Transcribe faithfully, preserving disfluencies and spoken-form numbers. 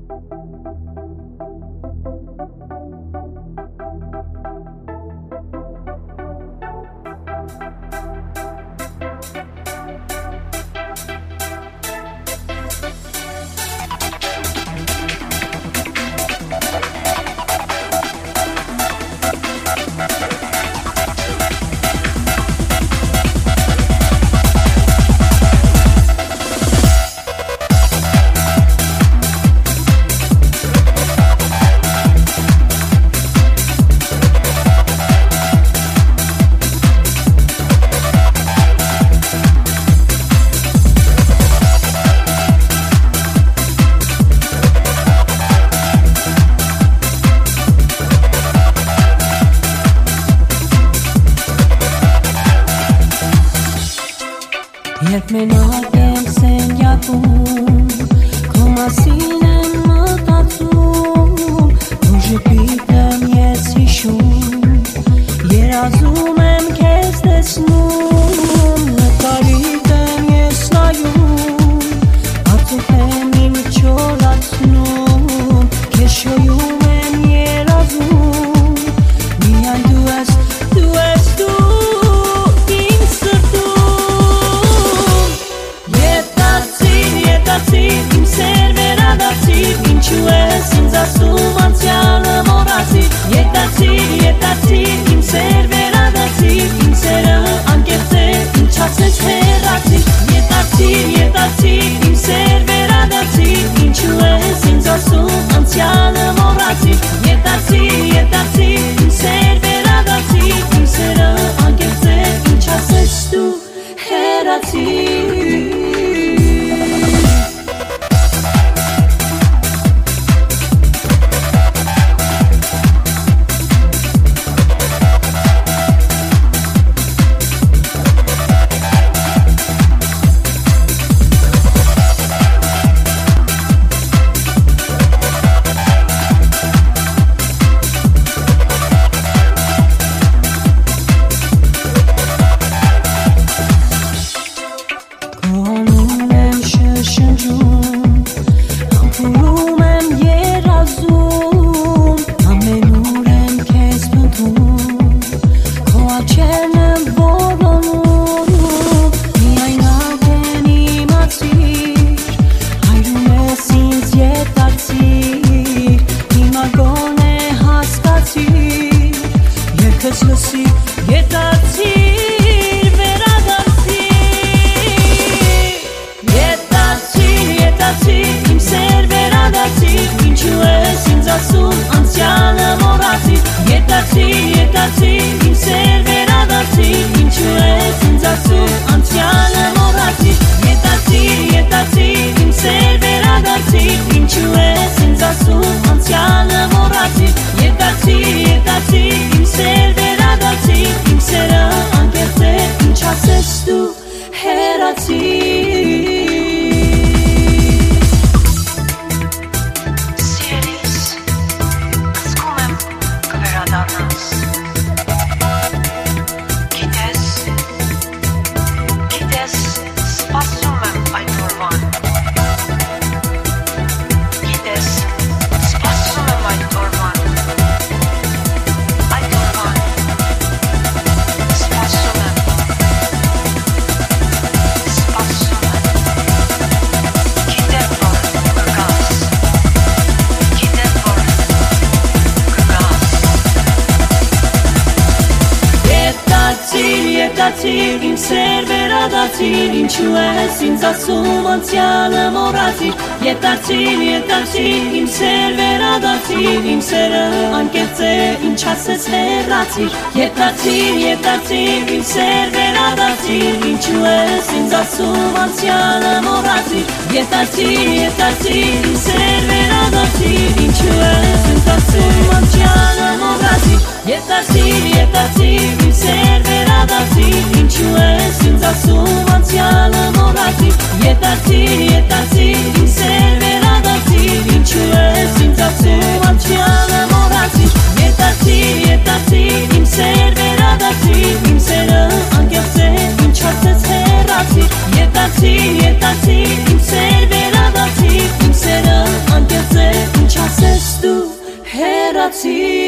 Երբ մենակ եմ սենյակում, քո մասին եմ մտածում, քո ժպիտ եմ ես հիշում, երազում եմ քեզ տեսնում, նկարիդ եմ ես նայում, արծիվ եմ իմ չորացնում, քեզ շոյում եմ երազում, միայն դու ես, դու ես դու Իմ սեր վերադարձիր, ինչու ես ինձ ասում անցյալը մոռացիր Ետացիր, ետացիր, իմ սեր վերադարձիր, իմ սերը անկեղծ է, ինչ ասես հեռացիր Ետացիր, ետացիր, իմ սեր վերադարձիր, ինչու ես ինձ ասում անցյալը մոռացիր Ետացիր, ետացիր, իմ սեր վերադարձիր, իմ սերը անկեղծ է, ինչ ասես դու հեռացիր Իմ սեր վերադարձիր, ինչու ես ինձ ասում անցյալը մոռացիր Ետացիր, ետացիր, իմ սեր վերադարձիր, իմ սերը անկեղծ է, ինչ ասես հեռացիր Ետացիր, ետացիր, իմ սեր վերադարձիր, ինչու ես ինձ ասում անցյալը մոռացիր Ետացիր, ետացիր, իմ սեր վերադարձիր, ինչու ես ինձ ասում անցյալը մոռացիր Ետացիր, ետացիր, իմ սեր վերադարձիր, ինչու ես ինձ ասում անցյալը մոռացիր Ետացիր, ետացիր, իմ սեր վերադարձիր, ինչու ես ինձ ասում անցյալը մոռացիր Ետացիր, ետացիր, իմ սեր վերադարձիր, իմ սերը անկեղծ է, ինչ ասես հեռացիր Ետացիր, ետացիր, իմ սեր վերադարձիր, իմ սերը անկեղծ վերադացի